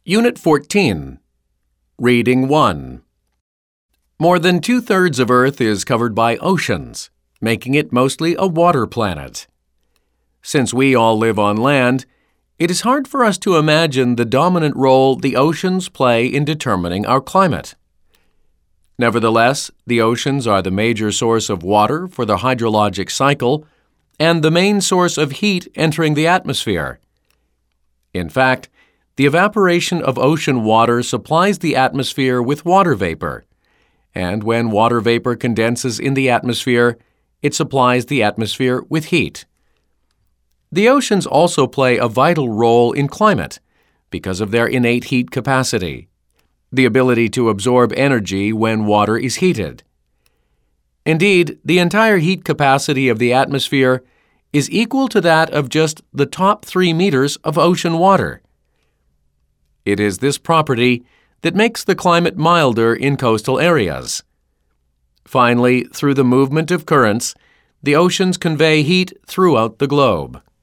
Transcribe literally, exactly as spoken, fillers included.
Unit fourteen, Reading one. More than two-thirds of Earth is covered by oceans, making it mostly a water planet. Since we all live on land, it is hard for us to imagine the dominant role the oceans play in determining our climate. Nevertheless, the oceans are the major source of water for the hydrologic cycle and the main source of heat entering the atmosphere. In fact, the evaporation of ocean water supplies the atmosphere with water vapor, and when water vapor condenses in the atmosphere, it supplies the atmosphere with heat. The oceans also play a vital role in climate because of their innate heat capacity, the ability to absorb energy when water is heated. Indeed, the entire heat capacity of the atmosphere is equal to that of just the top three meters of ocean water. It is this property that makes the climate milder in coastal areas. Finally, through the movement of currents, the oceans convey heat throughout the globe.